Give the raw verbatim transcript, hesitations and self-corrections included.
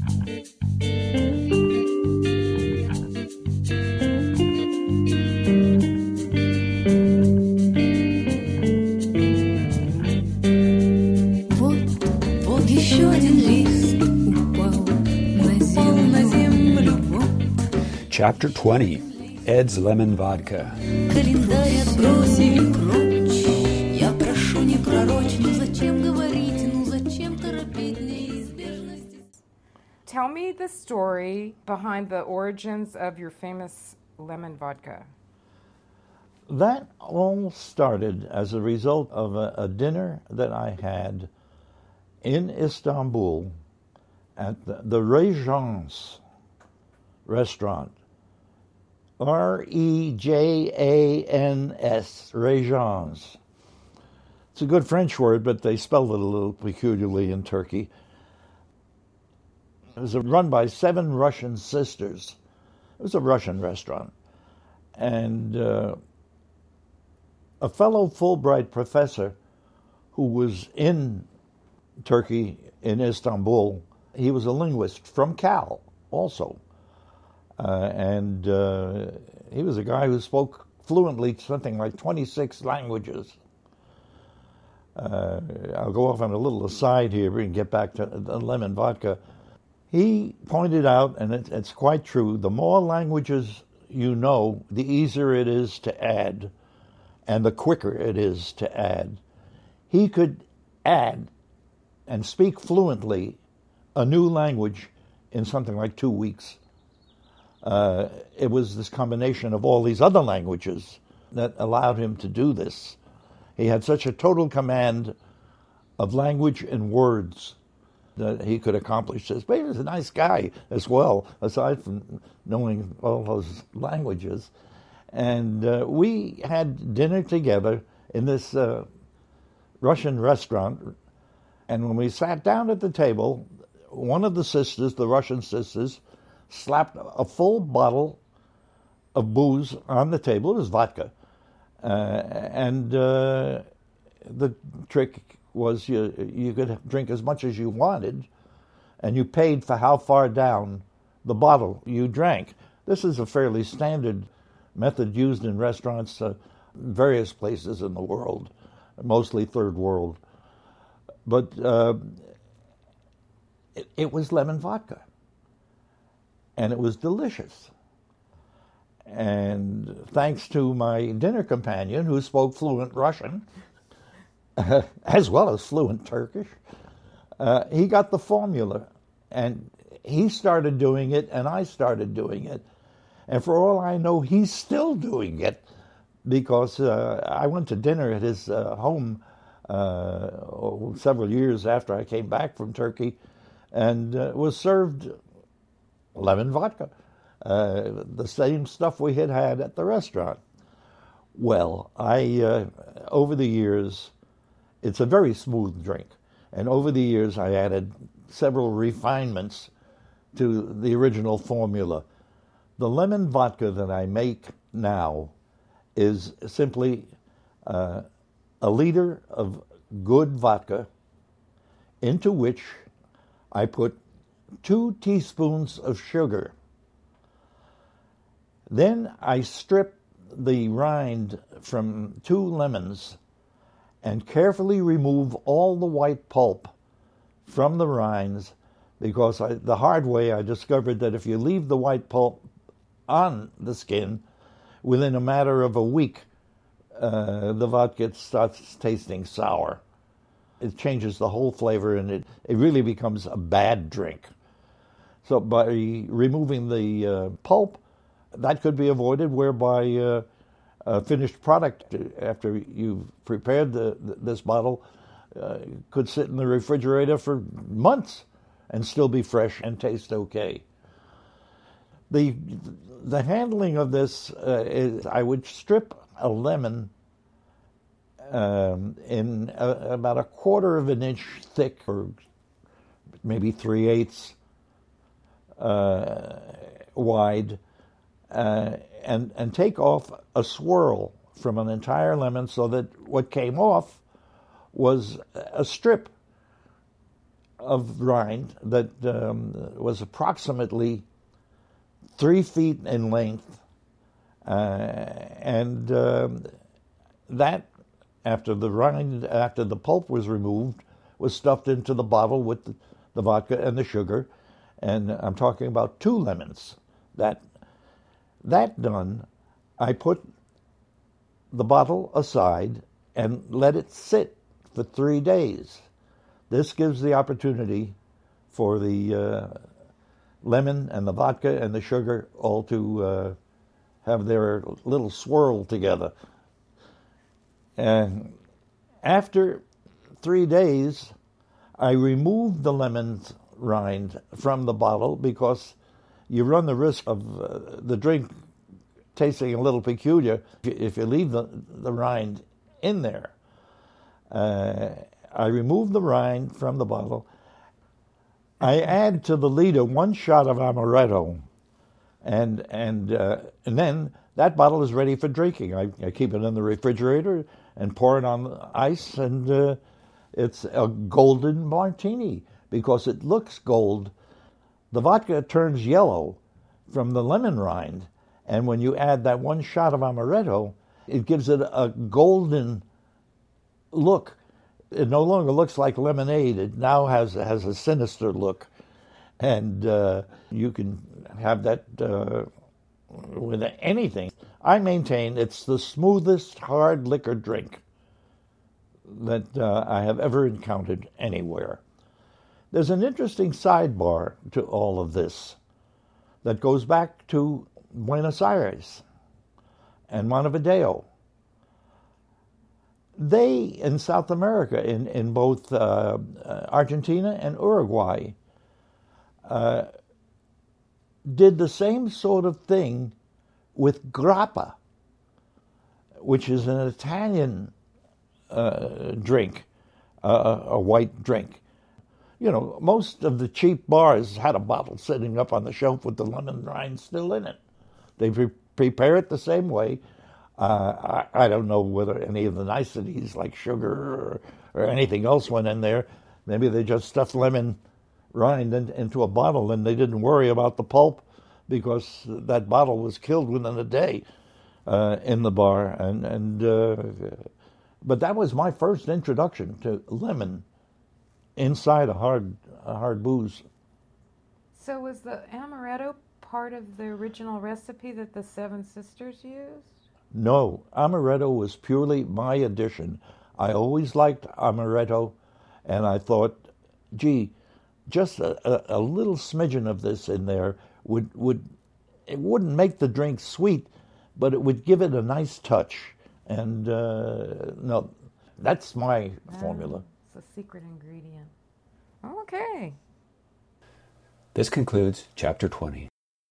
Chapter twenty, Ed's Lemon Vodka. Tell me the story behind the origins of your famous lemon vodka. That all started as a result of a, a dinner that I had in Istanbul at the, the Rejans restaurant. R E J A N S, Rejans. It's a good French word, but they spelled it a little peculiarly in Turkey. It was run by seven Russian sisters. It was a Russian restaurant. And uh, a fellow Fulbright professor who was in Turkey, in Istanbul, he was a linguist from Cal also. Uh, and uh, he was a guy who spoke fluently something like twenty-six languages. Uh, I'll go off on a little aside here and get back to the lemon vodka. He pointed out, and it, it's quite true, the more languages you know, the easier it is to add, and the quicker it is to add. He could add and speak fluently a new language in something like two weeks. Uh, it was this combination of all these other languages that allowed him to do this. He had such a total command of language and words that he could accomplish this. But he was a nice guy as well, aside from knowing all those languages. And uh, we had dinner together in this uh, Russian restaurant. And when we sat down at the table, one of the sisters, the Russian sisters, slapped a full bottle of booze on the table. It was vodka. Uh, and uh, the trick was you, you could drink as much as you wanted, and you paid for how far down the bottle you drank. This is a fairly standard method used in restaurants uh, various places in the world, mostly third world. But uh, it, it was lemon vodka. And it was delicious. And thanks to my dinner companion, who spoke fluent Russian, uh, as well as fluent Turkish, uh, he got the formula. And he started doing it, and I started doing it. And for all I know, he's still doing it, because uh, I went to dinner at his uh, home uh, several years after I came back from Turkey, and uh, was served lemon vodka, uh, the same stuff we had had at the restaurant. Well, I, uh, over the years, it's a very smooth drink, and over the years I added several refinements to the original formula. The lemon vodka that I make now is simply uh, a liter of good vodka into which I put two teaspoons of sugar. Then I strip the rind from two lemons and carefully remove all the white pulp from the rinds, because I, the hard way I discovered that if you leave the white pulp on the skin, within a matter of a week, uh, the vodka starts tasting sour. It changes the whole flavor, and it, it really becomes a bad drink. So by removing the uh, pulp, that could be avoided, whereby uh, a finished product, after you've prepared the, this bottle, uh, could sit in the refrigerator for months and still be fresh and taste okay. The the handling of this uh, is, I would strip a lemon um, in a, about a quarter of an inch thick, or maybe three-eighths uh, wide, uh, and, and take off a swirl from an entire lemon, so that what came off was a strip of rind that um, was approximately three feet in length, uh, and um, that, after the rind, after the pulp was removed, was stuffed into the bottle with the, the vodka and the sugar, and I'm talking about two lemons. That that done, I put the bottle aside and let it sit for three days. This gives the opportunity for the uh, lemon and the vodka and the sugar all to uh, have their little swirl together. And after three days, I removed the lemon's rind from the bottle because you run the risk of uh, the drink tasting a little peculiar if you leave the, the rind in there. Uh, I remove the rind from the bottle. I add to the liter one shot of amaretto, and and uh, and then that bottle is ready for drinking. I, I keep it in the refrigerator and pour it on the ice, and uh, it's a golden martini because it looks gold. The vodka turns yellow from the lemon rind, and when you add that one shot of amaretto, it gives it a golden look. It no longer looks like lemonade. It now has has a sinister look, and uh, you can have that uh, with anything. I maintain it's the smoothest hard liquor drink that uh, I have ever encountered anywhere. There's an interesting sidebar to all of this that goes back to Buenos Aires and Montevideo. They, in South America, in, in both uh, Argentina and Uruguay, uh, did the same sort of thing with grappa, which is an Italian uh, drink, uh, a white drink. You know, most of the cheap bars had a bottle sitting up on the shelf with the lemon rind still in it. They pre- prepare it the same way. Uh, I, I don't know whether any of the niceties like sugar or, or anything else went in there. Maybe they just stuffed lemon rind in, into a bottle and they didn't worry about the pulp because that bottle was killed within a day uh, in the bar. And, and uh, but that was my first introduction to lemon inside a hard, a hard booze. So was the amaretto part of the original recipe that the Seven Sisters used? No, amaretto was purely my addition. I always liked amaretto, and I thought, gee, just a, a, a little smidgen of this in there would, would, it wouldn't make the drink sweet, but it would give it a nice touch. And uh, no, that's my Oh, formula. it's a secret ingredient. Okay. This concludes Chapter twenty.